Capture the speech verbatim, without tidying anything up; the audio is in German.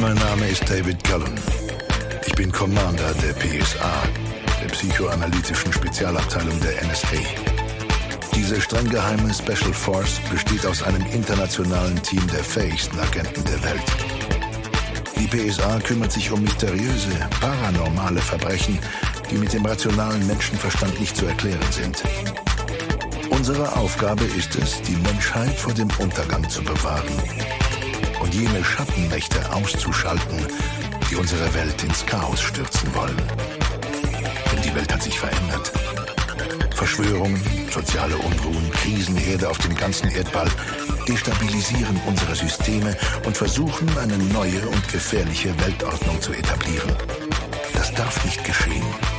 Mein Name ist David Cullen. Ich bin Commander der P S A, der psychoanalytischen Spezialabteilung der N S A. Diese streng geheime Special Force besteht aus einem internationalen Team der fähigsten Agenten der Welt. Die P S A kümmert sich um mysteriöse, paranormale Verbrechen, die mit dem rationalen Menschenverstand nicht zu erklären sind. Unsere Aufgabe ist es, die Menschheit vor dem Untergang zu bewahren und jene Schattenmächte auszuschalten, die unsere Welt ins Chaos stürzen wollen. Denn die Welt hat sich verändert. Verschwörungen, soziale Unruhen, Krisenherde auf dem ganzen Erdball destabilisieren unsere Systeme und versuchen, eine neue und gefährliche Weltordnung zu etablieren. Das darf nicht geschehen.